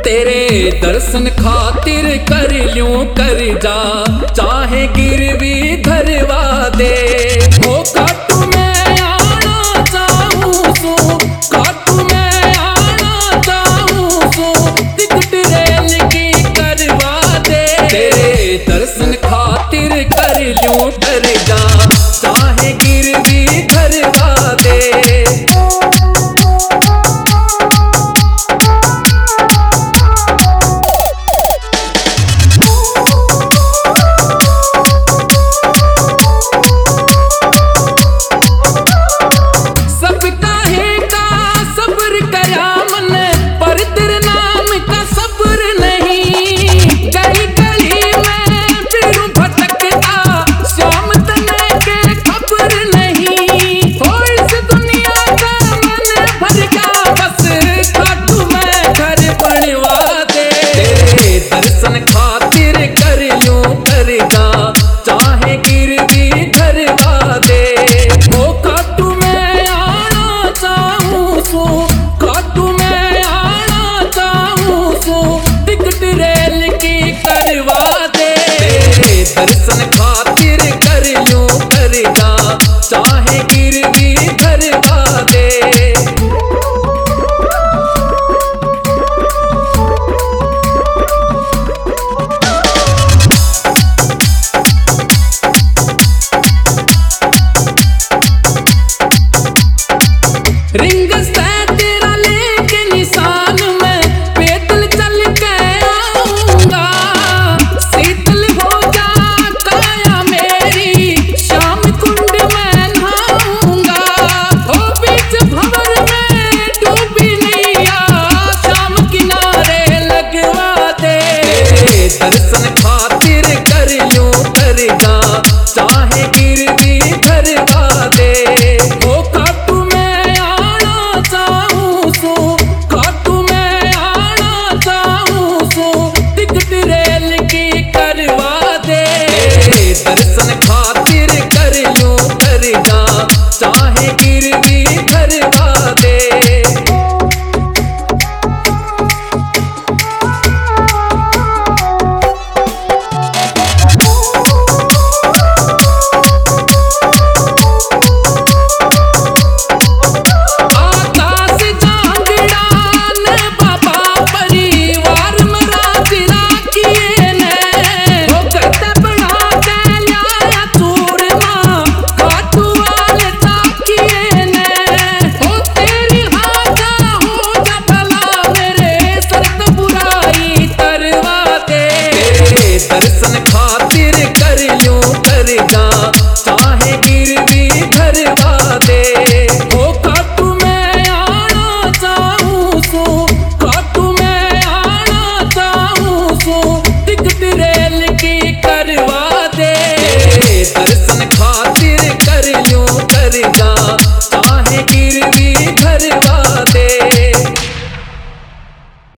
तेरे दर्शन खातिर कर ल्यूं कर जा, चाहे गिरवी धरवा दे। ओ काटू मैं आना चाहूं सू, काटू मैं आना चाहूं सू, टिकट रेल की करवा दे। तेरे दर्शन खातिर कर ल्यूं कर जा, चाहे गिरवी धरवा दे। दर्शन खातिर कर ल्यूं कर जा, चाहे गिरवी धरवा दे। ओ काटू मैं आना चाहूं सू, काटू मैं आना चाहूं सू, टिकट रेल की करवा दे। दर्शन खातिर